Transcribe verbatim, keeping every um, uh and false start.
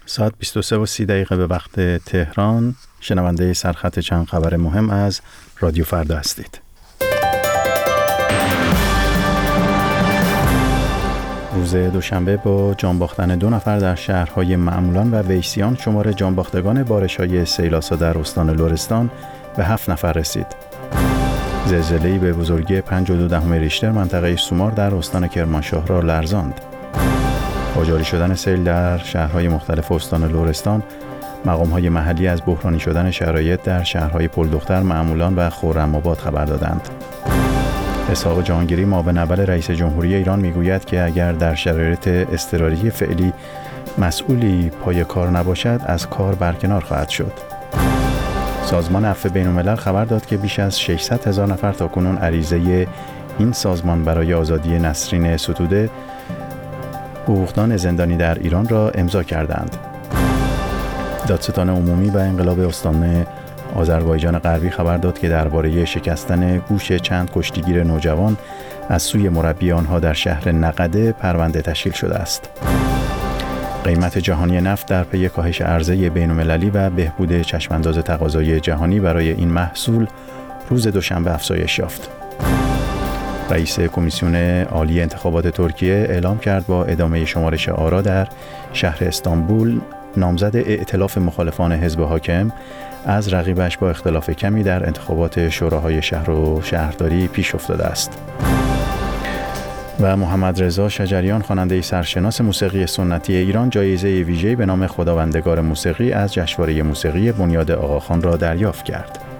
ساعت بیست و سه و سی دقیقه به وقت تهران. شنونده سرخط چند خبر مهم از رادیو فردا هستید. روز دوشنبه با جان باختن دو نفر در شهرهای معمولان و ویسیان شمار جان باختگان بارش‌های سیلاسا در استان لرستان به هفت نفر رسید. زلزله‌ای به بزرگی پنج و دو دهم ریشتر منطقه سومار در استان کرمانشاه را لرزاند. با جاری شدن سیل در شهرهای مختلف استان لرستان، مقام‌های محلی از بحرانی شدن شرایط در شهرهای پلدختر، معمولان و خرم‌آباد خبر دادند. اسحاق جهانگیری معاون اول رئیس جمهوری ایران میگوید که اگر در شرایط اضطراری فعلی مسئولی پای کار نباشد، از کار برکنار خواهد شد. سازمان عفو بین‌الملل خبر داد که بیش از ششصد هزار نفر تاکنون عریضه این سازمان برای آزادی نسرین ستوده، حقوقدان زندانی در ایران را امضا کردند. دادستان عمومی و انقلاب استان آذربایجان غربی خبر داد که درباره شکستن گوش چند کشتیگیر نوجوان از سوی مربی آنها در شهر نقده پرونده تشکیل شده است. قیمت جهانی نفت در پی کاهش عرضه بین‌المللی و بهبود چشمانداز تقاضای جهانی برای این محصول روز دوشنبه افزایش یافت. رئیس کمیسیون عالی انتخابات ترکیه اعلام کرد با ادامه شمارش آرا در شهر استانبول، نامزد ائتلاف مخالفان حزب حاکم از رقیبش با اختلاف کمی در انتخابات شوراهای شهر و شهرداری پیش افتاده است. و محمد رضا شجریان، خواننده سرشناس موسیقی سنتی ایران، جایزه ویژه‌ای به نام خداوندگار موسیقی از جشنواره موسیقی بنیاد آقاخان را دریافت کرد.